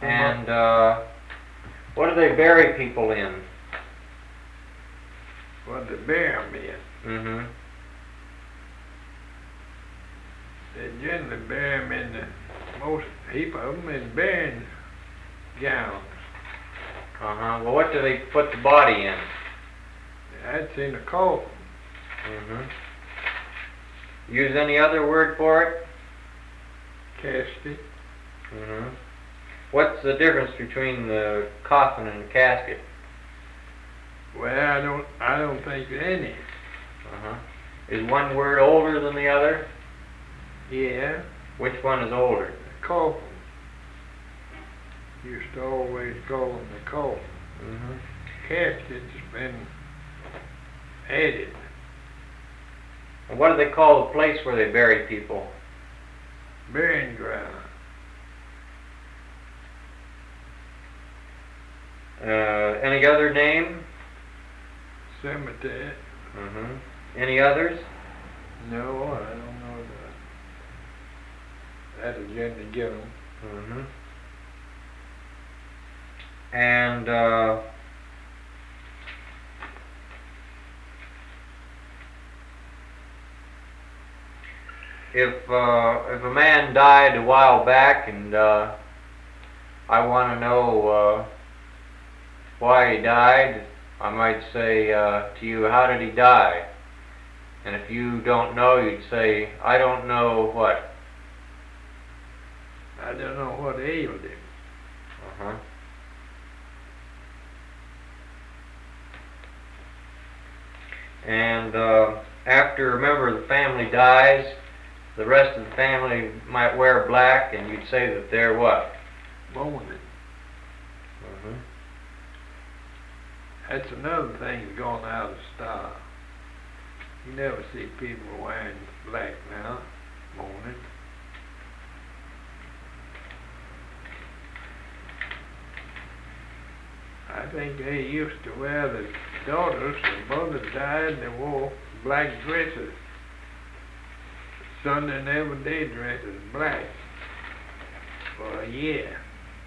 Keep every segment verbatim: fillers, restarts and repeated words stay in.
And uh, what do they bury people in? What they bury them in? Mm-hmm. They generally bury them in the, most heap of them in burying gowns. Uh-huh. Well, what do they put the body in? That's in a coffin. Mm-hmm. Use any other word for it? Casket. Mm-hmm. What's the difference between the coffin and the casket? Well, I don't, I don't think any. Uh-huh. Is one word older than the other? Yeah. Which one is older? The coffin. Used to always call them the coffin. Mm-hmm. Casket's been added. And what do they call the place where they bury people? Burying ground. Uh, any other name? Cemetery. Mm-hmm. Any others? No, I don't know that. That'll generally give them. Mm-hmm. And uh, if uh, if a man died a while back, and uh, I want to know uh, why he died, I might say uh, to you, how did he die? And if you don't know, you'd say, I don't know what? I don't know what ailed him. Uh-huh. And uh, after a member of the family dies, the rest of the family might wear black, and you'd say that they're what? Mourning. Mm-hmm. That's another thing that's gone out of style. You never see people wearing black now, mourning. I think they used to wear, the daughters, the mothers died, they wore black dresses. Sunday and everyday dresses, black, for a year.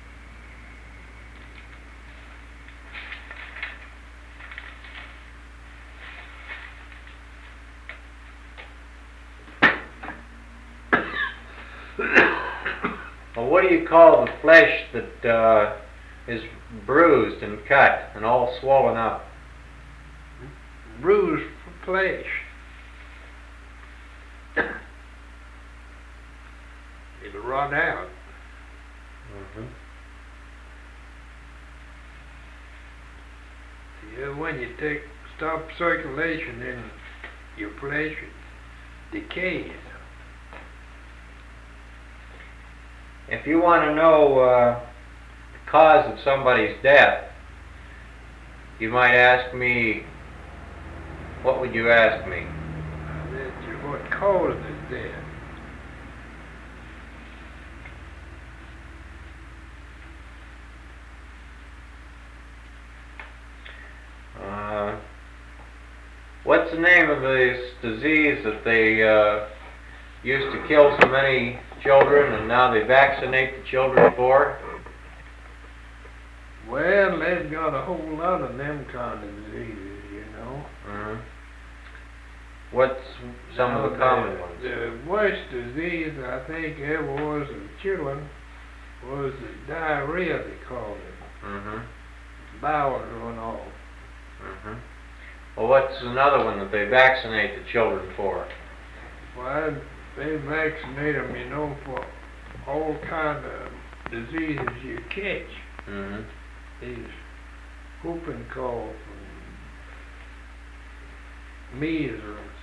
Well, what do you call the flesh that uh, is bruised and cut and all swollen up? Bruised flesh. It'll rot out. Mm-hmm. Yeah, when you take stop circulation in your flesh, it decays. If you want to know uh, the cause of somebody's death, you might ask me, what would you ask me? Uh, that's what caused his death. Uh, what's the name of this disease that they uh, used to kill so many children and now they vaccinate the children for? Well, they've got a whole lot of them kind of diseases, you know. Mm-hmm. What's some now, of the common ones? The worst disease I think ever was in children was the diarrhea, they called it. Mm-hmm. Bowels run off. Mm-hmm. Well, what's another one that they vaccinate the children for? Well, they vaccinate them, you know, for all kind of diseases you catch. Mm-hmm. These whooping cough and measles